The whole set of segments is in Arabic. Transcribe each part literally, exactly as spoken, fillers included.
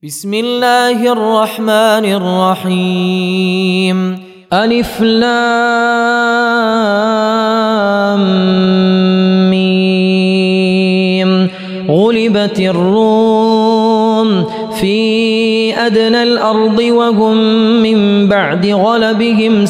بسم الله الرحمن الرحيم. ألف لام ميم. غلبت الروم في أدنى الأرض وهم من بعد غلبهم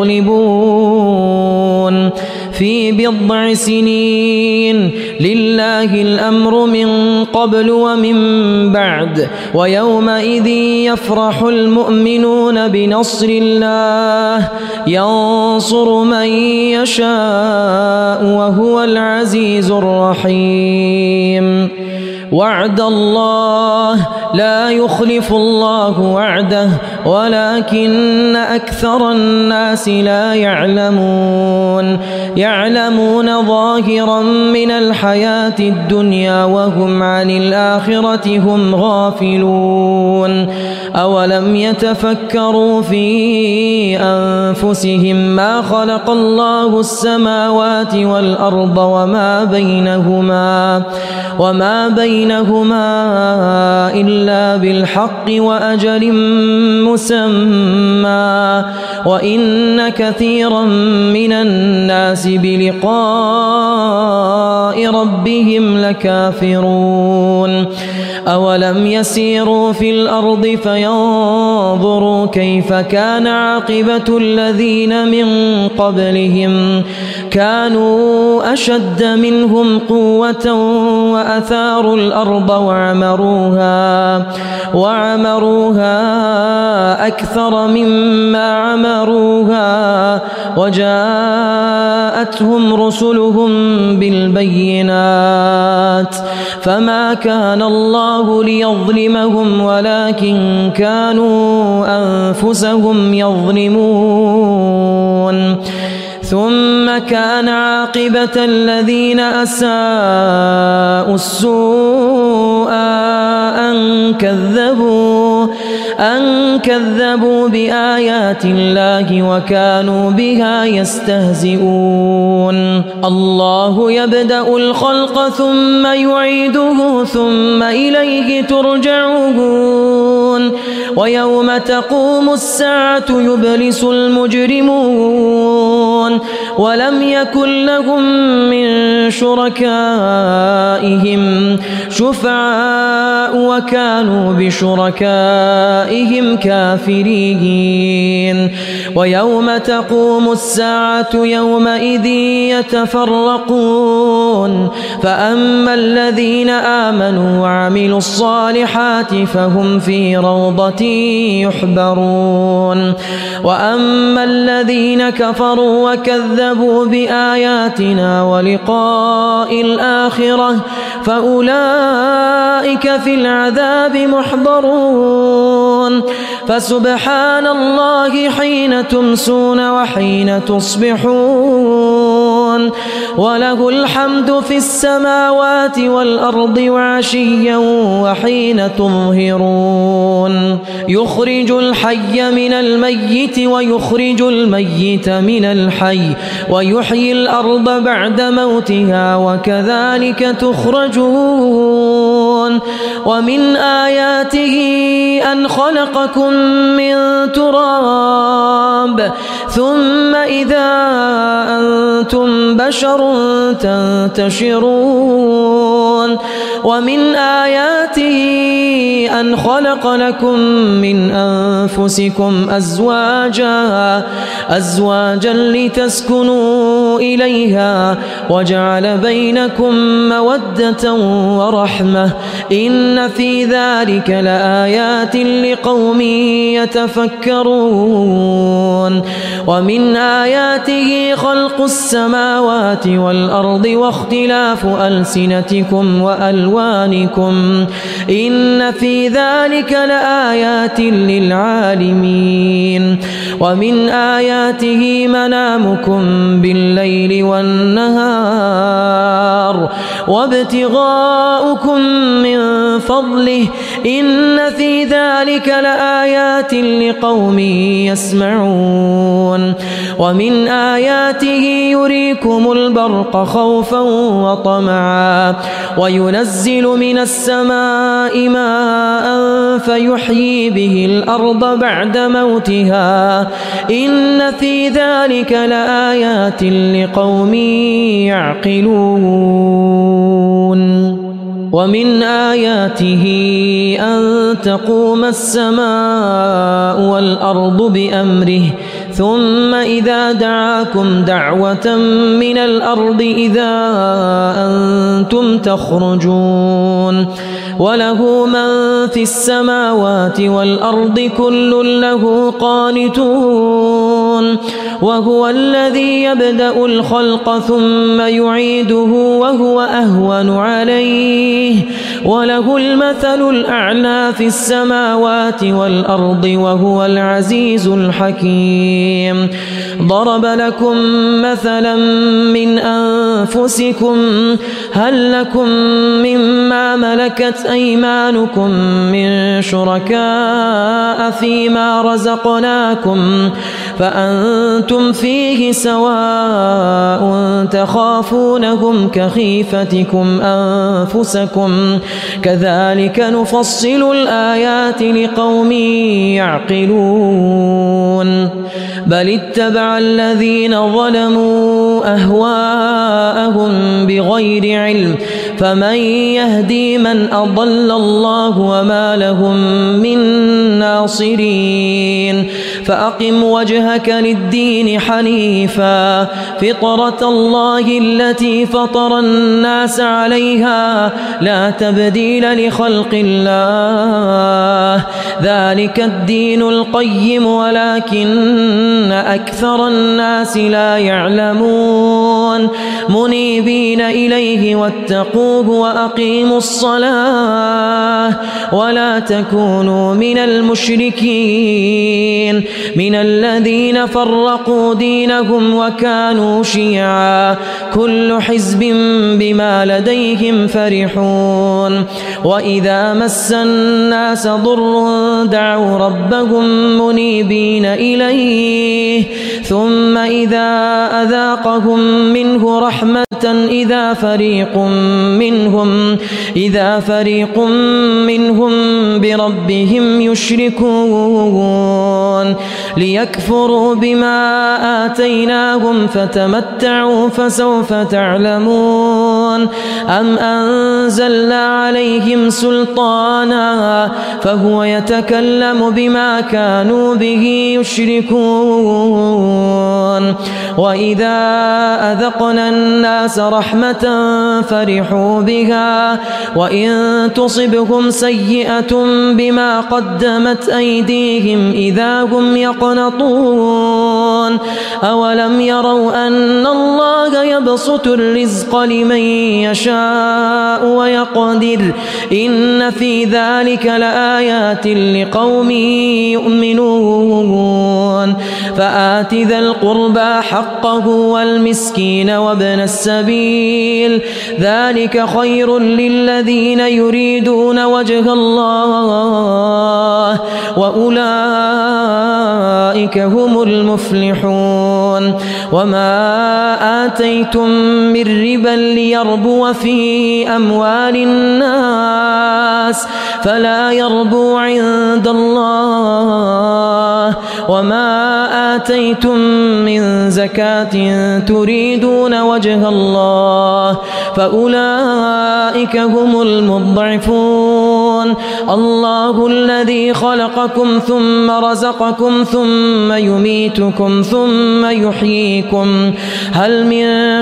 سيغلبون في بضع سنين. لله الأمر من قبل ومن بعد، ويومئذ يفرح المؤمنون بنصر الله ينصر من يشاء وهو العزيز الرحيم. وعد الله لا يخلف الله وعده ولكن أكثر الناس لا يعلمون. يعلمون ظاهرا من الحياة الدنيا وهم عن الآخرة هم غافلون. أولم يتفكروا في أنفسهم ما خلق الله السماوات والأرض وما بينهما وما بينهما إلا بالحق وأجل مسمى، وإن كثيرا من الناس بلقاء ربهم لكافرون. أولم يسيروا في الأرض فينظروا كيف كان عاقبة الذين من قبلهم كانوا أشد منهم قوة وأثاروا الأرض وعمروها وعمروها أكثر مما عمروها وجاءتهم رسلهم بالبينات فما كان الله ليظلمهم ولكن كانوا أنفسهم يظلمون. ثم كان عاقبة الذين أساءوا السوء أن كذبوا أن كذبوا بآيات الله وكانوا بها يستهزئون. الله يبدأ الخلق ثم يعيده ثم إليه ترجعون. ويوم تقوم الساعة يبلس المجرمون ولم يكن لهم من شركائهم شفعاء وكانوا بشركائهم كافرين. ويوم تقوم الساعة يومئذ يتفرقون فأما الذين آمنوا وعملوا الصالحات فهم في روضة يحبرون، وأما الذين كفروا وكذبوا بآياتنا ولقاء الآخرة فأولئك في العذاب محضرون. فسبحان الله حين تمسون وحين تصبحون، وله الحمد في السماوات والأرض وعشيا وحين تظهرون. يخرج الحي من الميت ويخرج الميت من الحي ويحيي الأرض بعد موتها وكذلك تخرجون. ومن آياته أن خلقكم من تراب ثم إذا أنتم بشر تنتشرون. ومن آياته أن خلق لكم من أنفسكم أزواجا أزواجا لتسكنوا إليها وجعل بينكم مودة ورحمة إن في ذلك لآيات لقوم يتفكرون. ومن آياته خلق السماوات والأرض واختلاف ألسنتكم وألوانكم إن في ذلك لآيات للعالمين. ومن آياته منامكم بالليل الليل والنهار وابتغاؤكم من فضله إن في ذلك لآيات لقوم يسمعون ومن آياته يريكم البرق خوفا وطمعا وينزل من السماء ماء فيحيي به الأرض بعد موتها إن في ذلك لآيات لقوم يعقلون ومن آياته أن تقوم السماء والأرض بأمره ثم إذا دعاكم دعوة من الأرض إذا أنتم تخرجون وله من في السماوات والأرض كل له قانتون وهو الذي يبدأ الخلق ثم يعيده وهو أهون عليه وله المثل الأعلى في السماوات والأرض وهو العزيز الحكيم ضرب لكم مثلا من أنفسكم هل لكم مما ملكت أيمانكم من شركاء فيما رزقناكم فأنتم فيه سواء تخافونهم كخيفتكم أنفسكم كذلك نفصل الآيات لقوم يعقلون بل اتبع الذين ظلموا أهواءهم بغير علم فمن يهدي من أضل الله وما لهم من ناصرين فأقم وجهك للدين حنيفا فطرة الله التي فطر الناس عليها لا تبديل لخلق الله ذلك الدين القيم ولكن أكثر الناس لا يعلمون منيبين إليه واتقوه وأقيموا الصلاة ولا تكونوا من المشركين من الذين فرقوا دينهم وكانوا شيعا كل حزب بما لديهم فرحون وإذا مس الناس ضر دعوا ربهم منيبين إليه ثم إذا أذاقهم منه رحمة إذا فريق منهم إذا فريق منهم بربهم يشركون ليكفروا بما آتيناهم فتمتعوا فسوف تعلمون أم أنزلنا عليهم سلطانا فهو يتكلم بما كانوا به يشركون وإذا أذقنا الناس رحمة فرحوا بها وإن تصبهم سيئة بما قدمت أيديهم إذا هم يقنطون أولم يروا أن الله يبسط الرزق لمن يشاء ويقدر إن في ذلك لآيات لقوم يؤمنون فآت ذا القربى حقه والمسكين وابن السبيل ذلك خير للذين يريدون وجه الله وأولئك هم المفلحون وما آتيتم من ربا ليربو في أموال الناس فلا يربو عند الله وما آتيتم من زكاة تريدون وجه الله فأولئك هم المضعفون الله الذي خلقكم ثم رزقكم ثم يميتكم ثم يحييكم هل من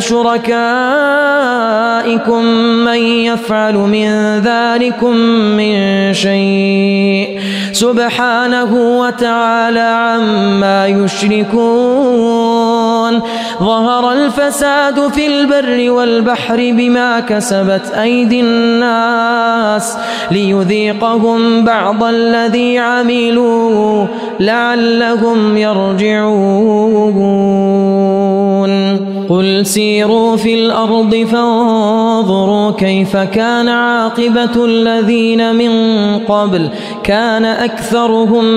شركائكم من يفعل من ذلكم من شيء سبحانه وتعالى عما يشركون ظهر الفساد في البر والبحر بما كسبت أيدي الناس ليذيقهم بعض الذي عملوا لعلهم يرجعون قل سيروا في الأرض فانظروا كيف كان عاقبة الذين من قبل كان أكثرهم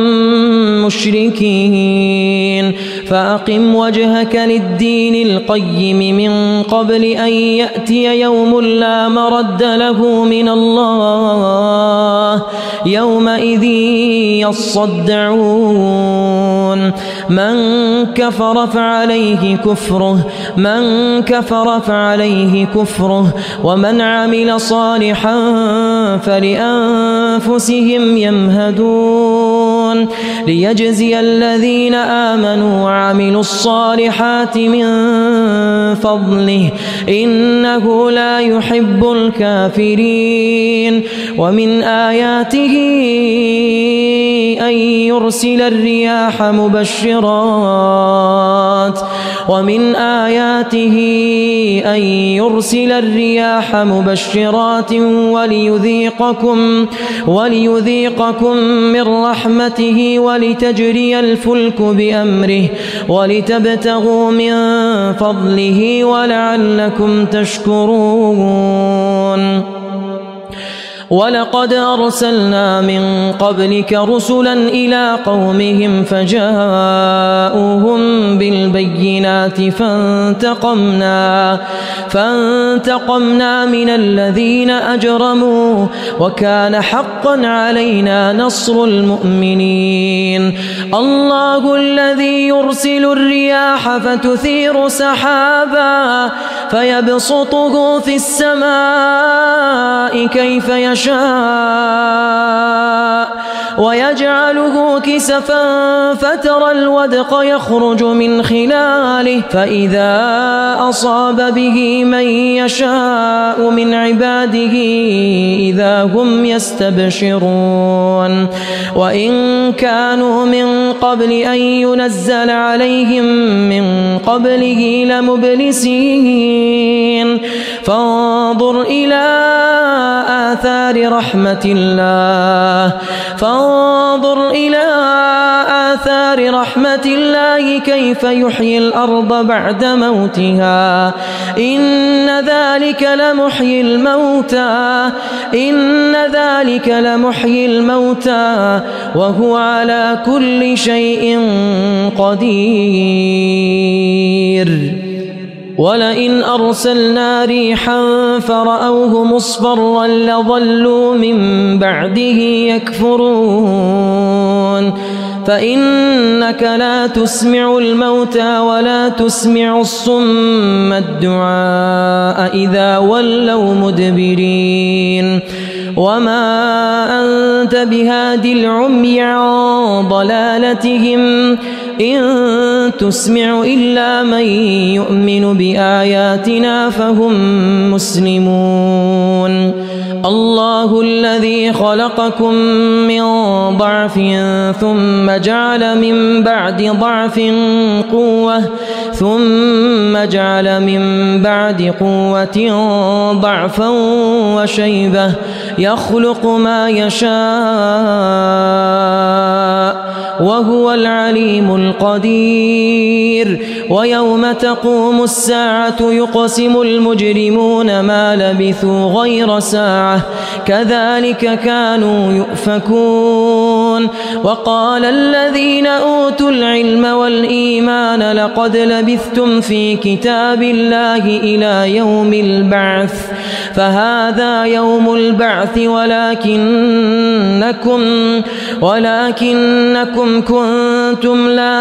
مشركين فأقم وجهك للدين القيم من قبل أن يأتي يوم لا مرد له من الله يومئذ يصدعون من كفر فعليه كفره من كفر فعليه كفره ومن عمل صالحا فلأنفسهم يمهدون ليجزي الذين آمنوا وعملوا الصالحات من فضله إنه لا يحب الكافرين ومن آياته أن يرسل الرياح مبشرات ومن آياته أن يرسل الرياح مبشرات وليذيقكم وليذيقكم من رحمته ولتجري الفلك بأمره ولتبتغوا من فضله ولعلكم تشكرون ولقد أرسلنا من قبلك رسلا إلى قومهم فجاءوهم بالبينات فانتقمنا فانتقمنا من الذين أجرموا وكان حقا علينا نصر المؤمنين الله الذي يرسل الرياح فتثير سحابا فيبسطه في السماء كيف يشاء ويجعله كسفا فترى الودق يخرج من خلاله فإذا أصاب به من يشاء من عباده إذا هم يستبشرون وإن كانوا من قبل أن ينزل عليهم من قبله لمبلسين فانظر إلى آثار رحمة الله فانظر إلى آثار رحمة الله كيف يحيي الأرض بعد موتها إن ذلك لمحيي الموتى إن ذلك لمحيي الموتى وهو على كل شيء قدير ولئن أرسلنا ريحا فرأوه مصفرا لظلوا من بعده يكفرون فإنك لا تسمع الموتى ولا تسمع الصم الدعاء إذا ولوا مدبرين وما أنت بهاد العمي عن ضلالتهم إن تسمع إلا من يؤمن بآياتنا فهم مسلمون الله الذي خلقكم من ضعف ثم جعل من بعد ضعف قوة ثم جعل من بعد قوة ضعفا وشيبة يخلق ما يشاء وهو العليم القدير ويوم تقوم الساعة يقسم المجرمون ما لبثوا غير ساعة كذلك كانوا يؤفكون وقال الذين أوتوا العلم والإيمان لقد لبثتم في كتاب الله إلى يوم البعث فهذا يوم البعث ولكنكم ولكنكم كنتم لا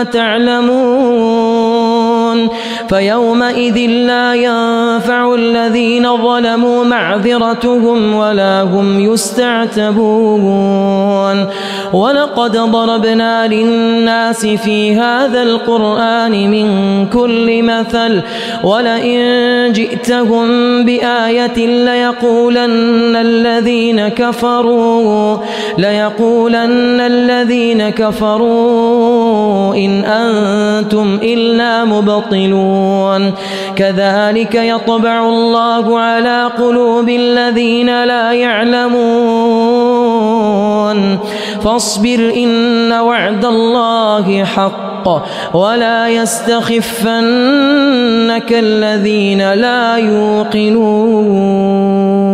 تعلمون فيومئذ لا ينفع الذين ظلموا معذرتهم ولا هم يستعتبون ولقد ضربنا للناس في هذا القرآن من كل مثل ولئن جئتهم بآية ليقولن الذين كفروا ليقولن الذين كفروا إن أنتم إلا مبطلون كذلك يطبع الله على قلوب الذين لا يعلمون فاصبر إن وعد الله حق ولا يستخفنك الذين لا يوقنون.